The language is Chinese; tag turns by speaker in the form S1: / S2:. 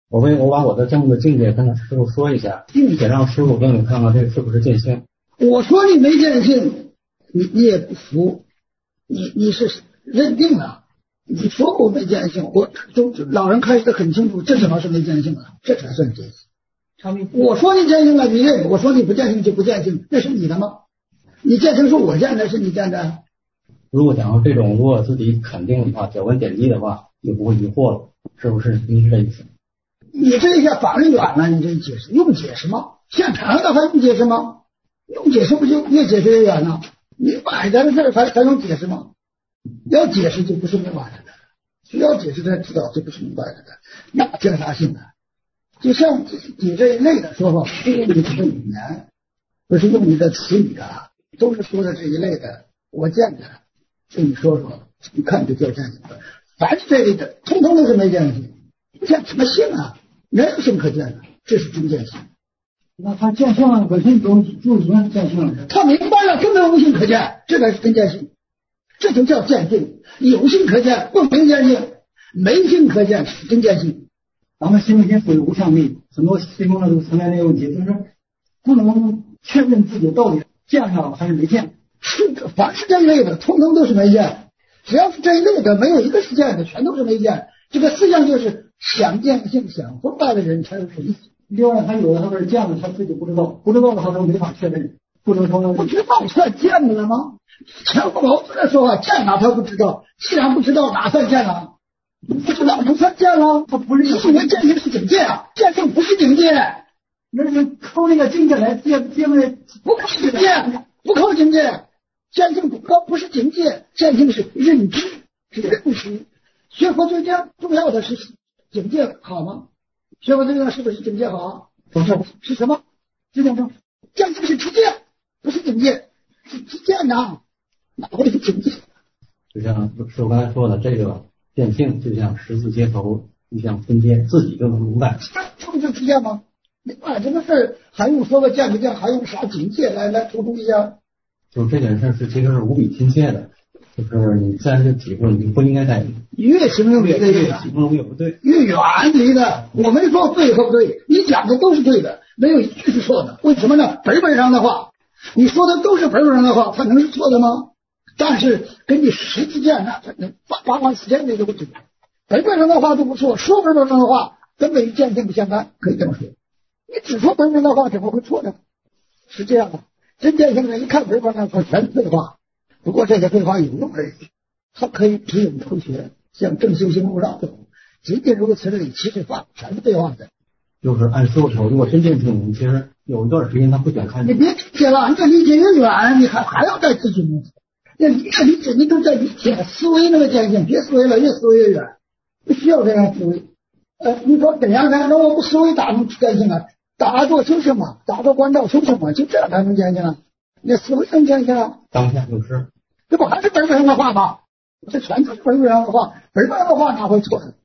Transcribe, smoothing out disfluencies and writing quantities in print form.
S1: 我把我的这么个境界跟师傅说一下，并且让师傅给你看看这是不是见性。
S2: 我说你没见性，你也不服，你是认定了。你说我没见性，老人开始的很清楚，这怎么是没见性了？这才算见性。我说你见性了，你认；我说你不见性就不见性，那是你的吗？你见性是我见的，是你见的。
S1: 如果讲到这种，如果自己肯定的话，脚跟点地的话，就不会疑惑了，是不是？您是这意思？
S2: 你这一下反远了，你这解释用解释吗？现场的还用解释吗？用解释不就越解释越远了？明摆着的事还用解释吗？要解释就不是明摆着的，需要解释才知道这不是明摆着的，那叫啥性呢？就像你这一类的说法，不是用你的语言，不是用你的词语啊，都是说的这一类的。我见的，就你说说，你看就叫见性。凡是这类的，通通都是没见性。见什么性啊？没有性可见的，这是真见性。
S3: 那他见性了，本身就已经见性了。
S2: 他明白了，根本无性可见，这才是真见性。这就叫见性，有性可见不明见性，没性可见是真见性。
S3: 咱们心理学属于无相力，很多提供了这个层面的问题，就是不能确认自己到底见上了还是没见。
S2: 是的，凡是这一类的，通通都是没见。只要是这一类的，没有一个是见的，全都是没见。这个思想就是想见性、想明白的人才有意思。
S3: 另外，他有的他是见了，他自己不知道，不知道的话他没法确认，不能说
S2: 不知道算见了吗？强毛子的说法，见了他不知道，既然不知道，哪算见了？不知道能算见了？他不是因为见性是警戒啊，见性不是警戒，
S3: 那是靠那个境界来见为
S2: 不靠警戒，不靠警戒，见性不是警戒，见性是认知，是认识。学佛最重要的是警戒好吗？学佛最重要是不是警戒好？
S3: 不是，
S2: 是什么？知见证，见性是知见，不是警戒，是知见呐，哪会是警戒？
S1: 就像是我刚才说的，这个见性就像十字街头，就像分街，自己就能明白。
S2: 这不就知见吗？明白这个事儿还用说个见不见，还用啥警戒来突出一下？
S1: 就这件事其实是无比亲切的，就是你自然就体会，你不应该在
S2: 越形容越对，
S1: 形容越不对，
S2: 越远离的。我没说对和不对，你讲的都是对的，没有一句是错的。为什么呢？本上的话，你说的都是本上的话，它能是错的吗？但是根据实际见，那八卦时间这个不知道。本上的话都不错，说本上的话根本与见性不相干，可以这么说。你只说本上的话，怎么会错呢？是这样的，真见性人一看本上的话全是废话，不过这些废话有用而已，它可以指引出学，像正修行路上走，仅仅如此而已，其实话全是废话的。
S1: 就是按师傅说，如果真见性，其实有一段时间他不想看
S2: 你别理解了，你这理解越远，你还要再咨询。那你这理解，你都在理解思维那个见性，别思维了，越思维越远，不需要这样思维。你说怎样呢？那我不思维打能见性啊？打坐修行嘛，打坐关照修行嘛，就这样才能见性啊。那思维能见性啊？
S1: 当下就是，
S2: 这不还是本上的话吗？这全都是本上的话，本上的话哪会错呢？